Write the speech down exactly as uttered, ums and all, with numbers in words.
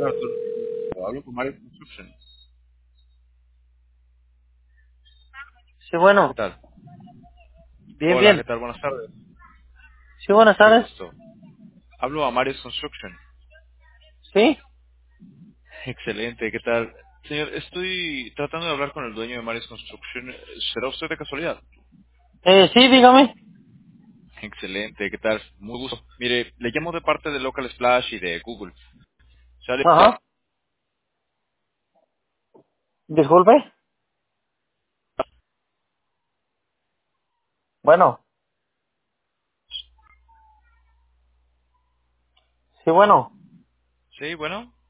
Arturo. Hablo con Mario Construction. Sí, ¿Qué bueno. tal? Bien, Hola, ¿qué bien. tal? Buenas tardes. Sí, buenas Qué tardes. gusto. Hablo a Mario Construction. Sí. Excelente, ¿qué tal? Señor, estoy tratando de hablar con el dueño de Mario Construction. ¿Será usted de casualidad? Eh, sí, dígame. Excelente, ¿qué tal? Muy gusto. Mire, le llamo de parte de Local Splash y de Google. ¿Sale? Ajá. Disculpe. Bueno. Sí, bueno. Sí, bueno.